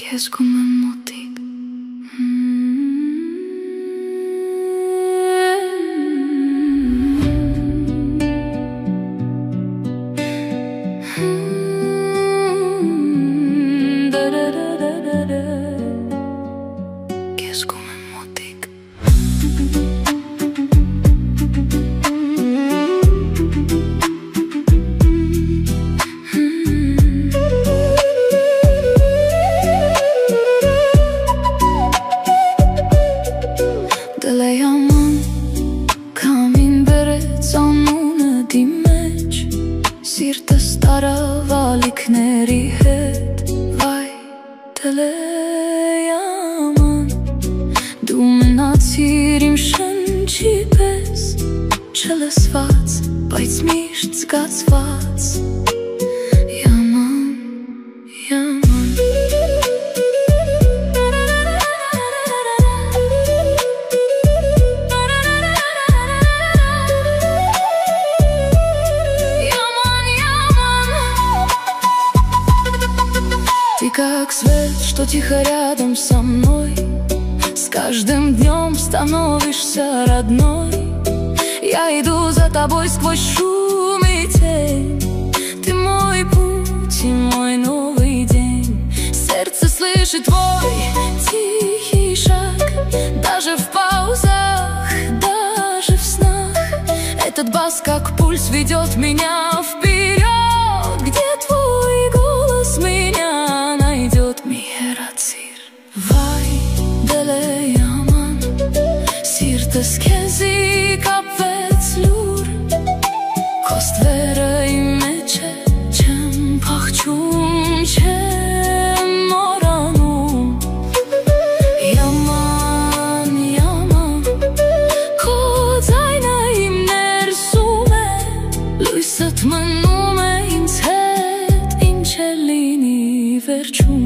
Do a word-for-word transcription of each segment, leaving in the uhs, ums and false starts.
Քեզ գում եմ մոտիկ Քեզ գում եմ մոտիկ Դլեյաման կամին բերեց անունը դիմեջ Սիրտս տարավ ալիքների հետ Վայ դլեյաման Դու մնացիր իմ շնչի պես Չլսված, բայց միշտ զգացված Yaman, yaman Ты как свет, что тихо рядом со мной С каждым днем становишься родной Я иду за тобой сквозь шум и тень Ты мой путь и мой новый день Сердце слышит твой тихий шаг Даже в паузах, даже в снах Этот бас как пульс ведет меня вперед Где твой голос меня найдет Миерацир Vay deleyaman Sirtes kezi kapvet lur Kost vere imeche Chem pachchum chem moranum Yaman yaman Kod ayna im nersum e Lույսըt մնում է ինձ հետ Ինչ է լինի վերջում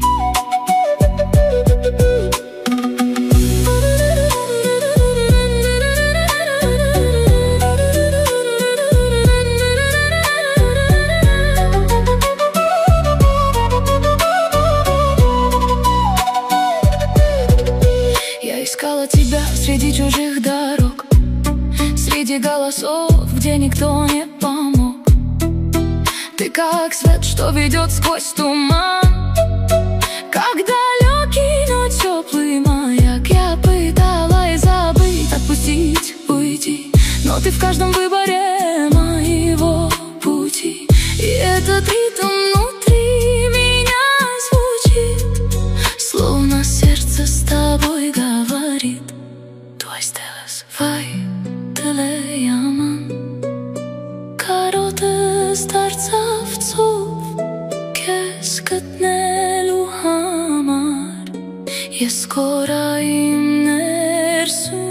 Я искала тебя среди чужих дорог Среди голосов, где никто не помог Ты как свет, что ведет сквозь туман Как далекий, но теплый маяк Я пыталась забыть, отпустить, уйти Но ты в каждом выборе моего пути И этот ритм внутри меня звучит Словно сердце с тобой говорит Твой стелес, вай, դլեյաման Կարոտս դարձավ ծով Քեզ գտնելու համար Ես կորայիմ ներսում